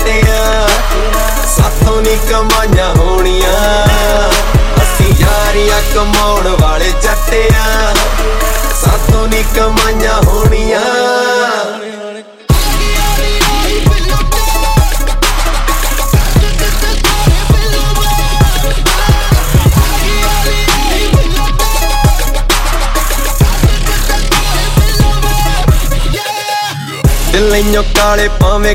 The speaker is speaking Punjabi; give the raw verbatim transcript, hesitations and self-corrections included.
ਜੱਟਿਆਂ ਸਾਥੋਂ ਨੀ ਕਮਾਈਆਂ ਹੋਣੀਆਂ ਅਸੀਂ ਯਾਰੀਆਂ ਕਮਾਉਣ ਵਾਲੇ ਜੱਟਿਆਂ ਸਾਥੋਂ ਨੀ ਕਮਾਈਆਂ ਹੋਣੀਆਂ ਦਿਲ ਨਹੀਂਓ ਕਾਲੇ ਭਾਵੇਂ